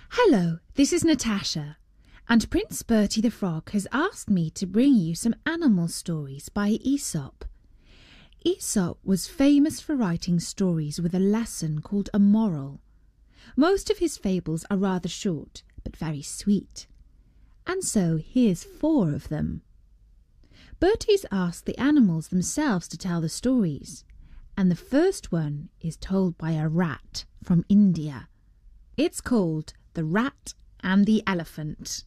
Hello, this is Natasha, and Prince Bertie the Frog has asked me to bring you some animal stories by Aesop. Aesop was famous for writing stories with a lesson called a moral. Most of his fables are rather short, but very sweet. And so here's 4 of them. Bertie's asked the animals themselves to tell the stories, and the first one is told by a rat from India. It's called The Rat and the Elephant.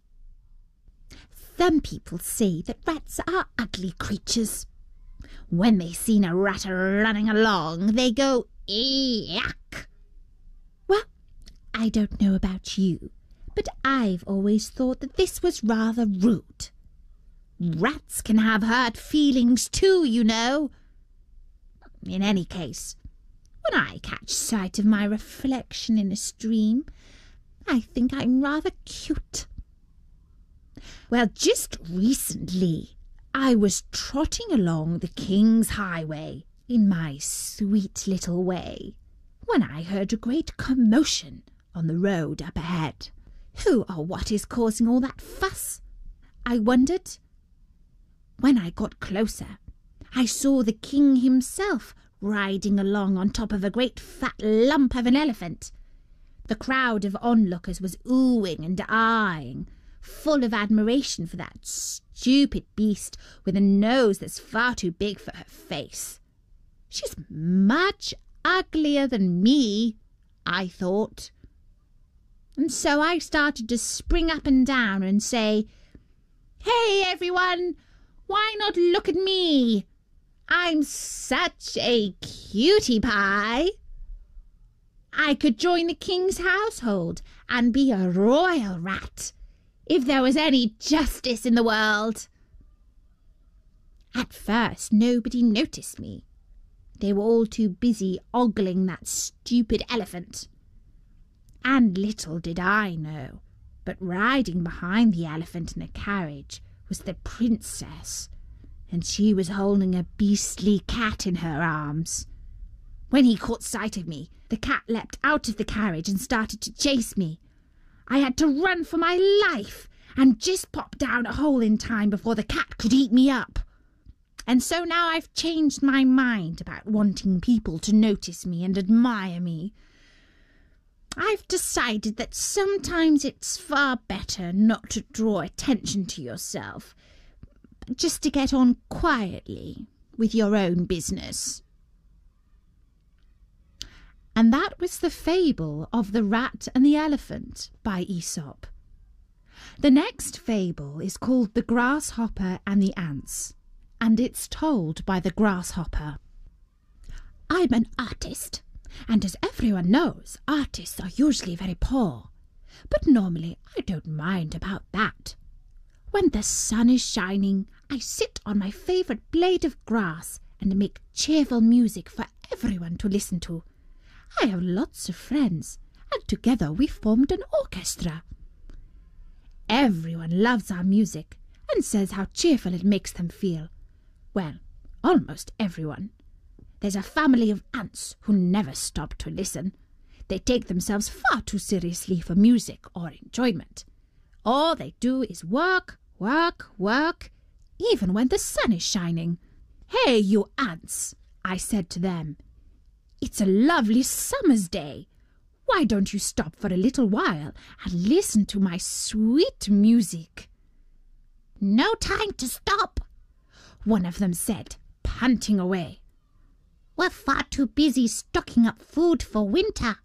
Some people say that rats are ugly creatures. When they see a rat running along, they go, "Yuck!" Well, I don't know about you, but I've always thought that this was rather rude. Rats can have hurt feelings too, you know. In any case, when I catch sight of my reflection in a stream, I think I'm rather cute. Well, just recently, I was trotting along the King's Highway in my sweet little way when I heard a great commotion on the road up ahead. Who or what is causing all that fuss? I wondered. When I got closer, I saw the king himself riding along on top of a great fat lump of an elephant. The crowd of onlookers was oohing and aahing, full of admiration for that stupid beast with a nose that's far too big for her face. She's much uglier than me, I thought. And so I started to spring up and down and say, "Hey, everyone, why not look at me? I'm such a cutie pie. I could join the king's household and be a royal rat if there was any justice in the world." At first, nobody noticed me. They were all too busy ogling that stupid elephant. And little did I know, but riding behind the elephant in a carriage was the princess, and she was holding a beastly cat in her arms. When he caught sight of me, the cat leapt out of the carriage and started to chase me. I had to run for my life and just pop down a hole in time before the cat could eat me up. And so now I've changed my mind about wanting people to notice me and admire me. I've decided that sometimes it's far better not to draw attention to yourself, just to get on quietly with your own business. And that was the fable of The Rat and the Elephant by Aesop. The next fable is called The Grasshopper and the Ants, and it's told by the grasshopper. I'm an artist, and as everyone knows, artists are usually very poor. But normally I don't mind about that. When the sun is shining, I sit on my favourite blade of grass and make cheerful music for everyone to listen to. I have lots of friends, and together we formed an orchestra. Everyone loves our music and says how cheerful it makes them feel. Well, almost everyone. There's a family of ants who never stop to listen. They take themselves far too seriously for music or enjoyment. All they do is work, work, work, even when the sun is shining. "Hey, you ants," I said to them. "It's a lovely summer's day. Why don't you stop for a little while and listen to my sweet music?" "No time to stop," one of them said, panting away. "We're far too busy stocking up food for winter."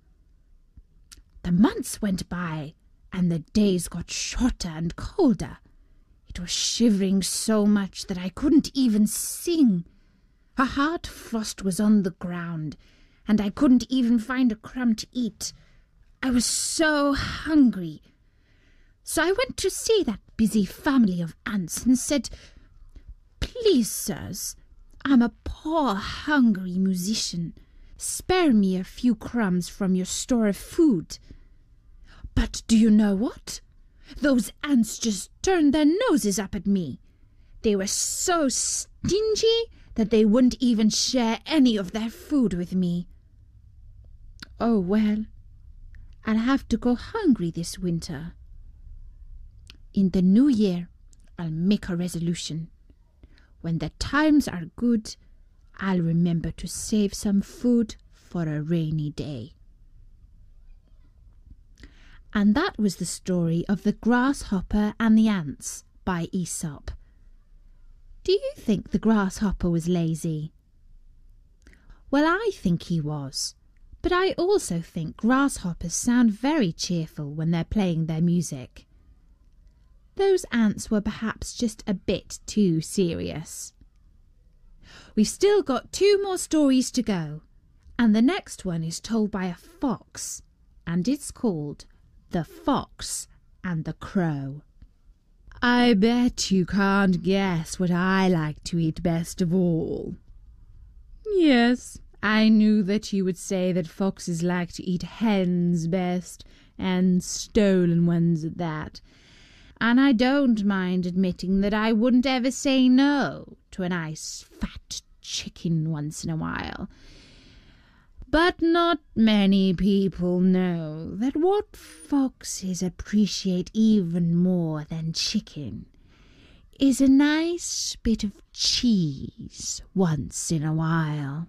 The months went by, and the days got shorter and colder. It was shivering so much that I couldn't even sing. A hard frost was on the ground, and I couldn't even find a crumb to eat. I was so hungry. So I went to see that busy family of ants and said, "Please, sirs, I'm a poor, hungry musician. Spare me a few crumbs from your store of food." But do you know what? Those ants just turned their noses up at me. They were so stingy that they wouldn't even share any of their food with me. Oh well, I'll have to go hungry this winter. In the new year, I'll make a resolution. When the times are good, I'll remember to save some food for a rainy day." And that was the story of the grasshopper and the ants by Aesop. Do you think the grasshopper was lazy? Well, I think he was, but I also think grasshoppers sound very cheerful when they're playing their music. Those ants were perhaps just a bit too serious. We've still got 2 more stories to go, and the next one is told by a fox, and it's called The Fox and the Crow. I bet you can't guess what I like to eat best of all. Yes, I knew that you would say that foxes like to eat hens best, and stolen ones at that. And I don't mind admitting that I wouldn't ever say no to a nice fat chicken once in a while. But not many people know that what foxes appreciate even more than chicken is a nice bit of cheese once in a while.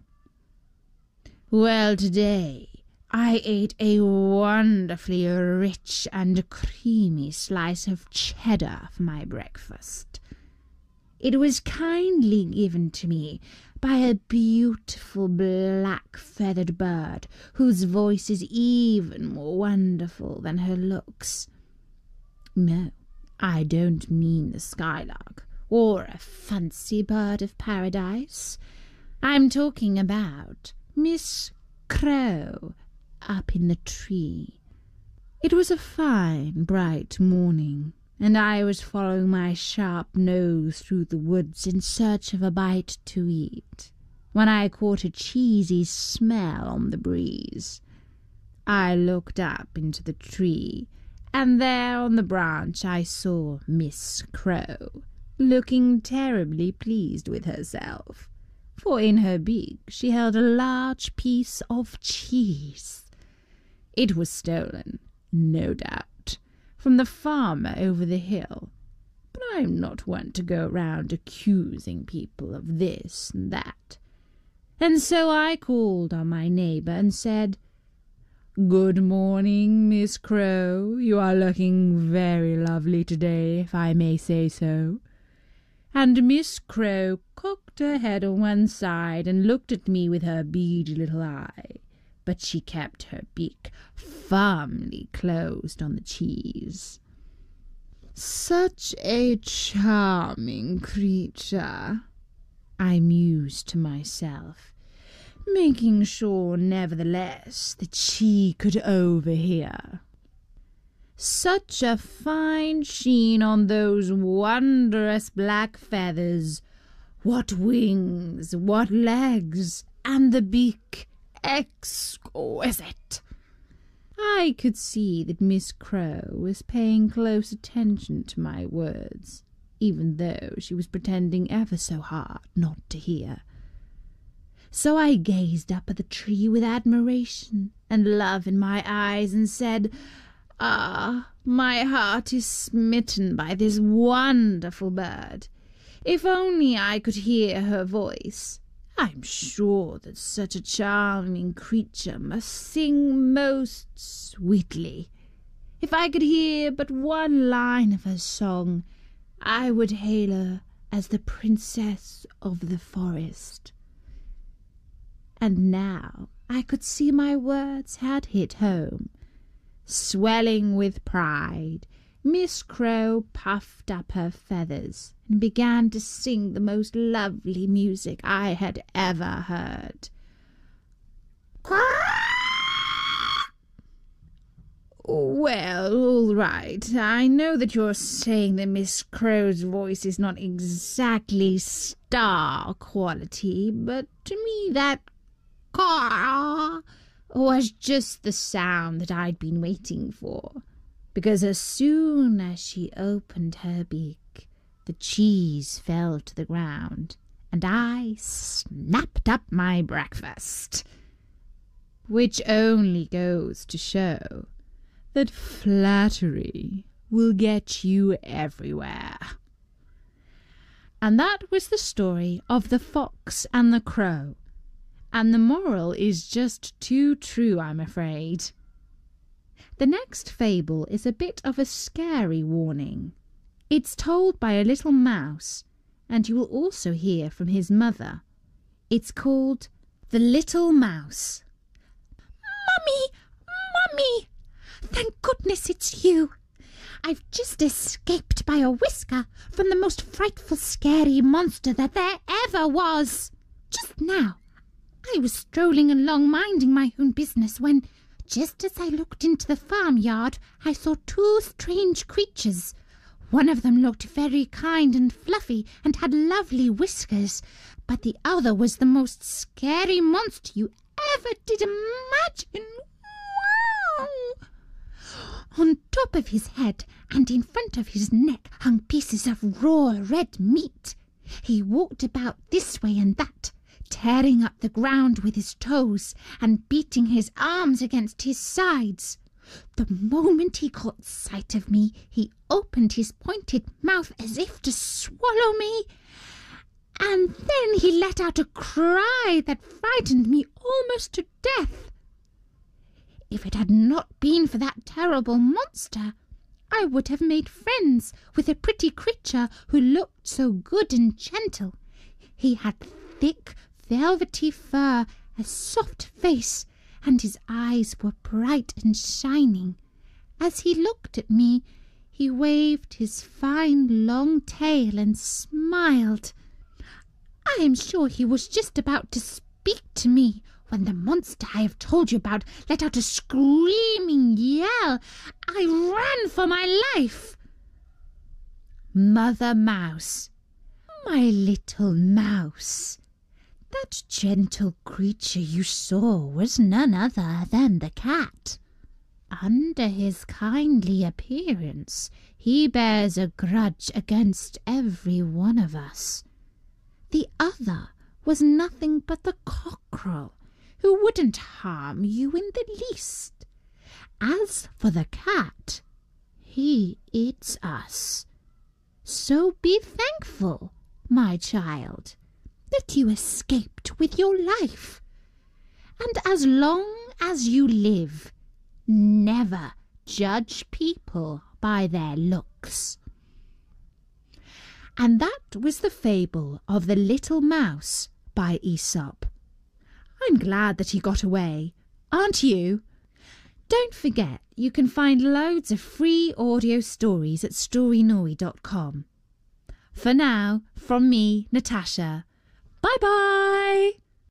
Well, today I ate a wonderfully rich and creamy slice of cheddar for my breakfast. It was kindly given to me by a beautiful black-feathered bird whose voice is even more wonderful than her looks. No, I don't mean the skylark or a fancy bird of paradise. I'm talking about Miss Crow up in the tree. It was a fine, bright morning, and I was following my sharp nose through the woods in search of a bite to eat, when I caught a cheesy smell on the breeze. I looked up into the tree, and there on the branch I saw Miss Crow, looking terribly pleased with herself, for in her beak she held a large piece of cheese. It was stolen, no doubt, from the farmer over the hill, but I'm not one to go round accusing people of this and that. And so I called on my neighbour and said, "Good morning, Miss Crow. You are looking very lovely today, if I may say so." And Miss Crow cocked her head on one side and looked at me with her beady little eye, but she kept her beak firmly closed on the cheese. "Such a charming creature," I mused to myself, making sure nevertheless that she could overhear. Such a fine sheen on those wondrous black feathers. What wings, what legs, and the beak, exquisite. I could see that Miss Crow was paying close attention to my words, even though she was pretending ever so hard not to hear. So I gazed up at the tree with admiration and love in my eyes and said, "Ah, my heart is smitten by this wonderful bird. If only I could hear her voice. I'm sure that such a charming creature must sing most sweetly. If I could hear but one line of her song, I would hail her as the princess of the forest." And now I could see my words had hit home. Swelling with pride, Miss Crow puffed up her feathers and began to sing the most lovely music I had ever heard. "Well, all right. I know that you're saying that Miss Crow's voice is not exactly star quality, but to me that caw was just the sound that I'd been waiting for, because as soon as she opened her beak, the cheese fell to the ground, and I snapped up my breakfast. Which only goes to show that flattery will get you everywhere. And that was the story of the fox and the crow. And the moral is just too true, I'm afraid. The next fable is a bit of a scary warning. It's told by a little mouse, and you will also hear from his mother. It's called The Little Mouse. Mummy! Mummy! Thank goodness it's you. I've just escaped by a whisker from the most frightful, scary monster that there ever was. Just now, I was strolling along minding my own business when, just as I looked into the farmyard, I saw two strange creatures. One of them looked very kind and fluffy and had lovely whiskers, but the other was the most scary monster you ever did imagine. Wow! On top of his head and in front of his neck hung pieces of raw red meat. He walked about this way and that, tearing up the ground with his toes and beating his arms against his sides. The moment he caught sight of me, he opened his pointed mouth as if to swallow me, and then he let out a cry that frightened me almost to death. If it had not been for that terrible monster, I would have made friends with a pretty creature who looked so good and gentle. He had thick, velvety fur, a soft face, and his eyes were bright and shining. As he looked at me, he waved his fine long tail and smiled. I am sure he was just about to speak to me when the monster I have told you about let out a screaming yell. I ran for my life. Mother Mouse, my little mouse, that gentle creature you saw was none other than the cat. Under his kindly appearance, he bears a grudge against every one of us. The other was nothing but the cockerel, who wouldn't harm you in the least. As for the cat, he eats us. So be thankful, my child, that you escaped with your life. And as long as you live, never judge people by their looks. And that was the fable of the Little Mouse by Aesop. I'm glad that he got away, aren't you? Don't forget, you can find loads of free audio stories at storynori.com. For now, from me, Natasha, bye-bye!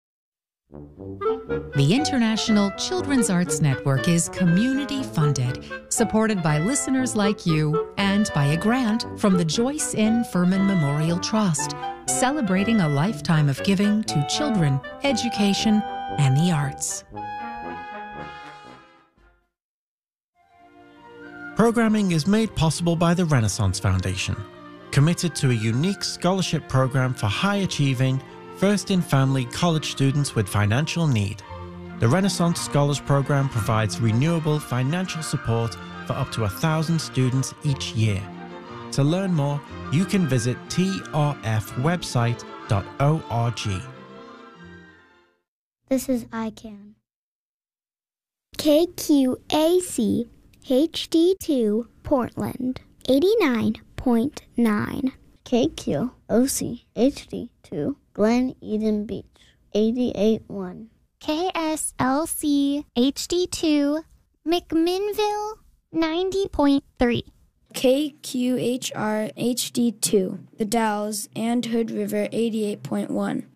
The International Children's Arts Network is community-funded, supported by listeners like you, and by a grant from the Joyce N. Furman Memorial Trust, celebrating a lifetime of giving to children, education, and the arts. Programming is made possible by the Renaissance Foundation, committed to a unique scholarship program for high-achieving, first-in-family college students with financial need. The Renaissance Scholars Program provides renewable financial support for up to 1,000 students each year. To learn more, you can visit trfwebsite.org. This is ICANN. KQAC HD2 Portland 89.9. KQOC HD2 Glen Eden Beach 88.1. KSLC HD2 McMinnville 90.3. KQHR HD2 The Dalles and Hood River 88.1.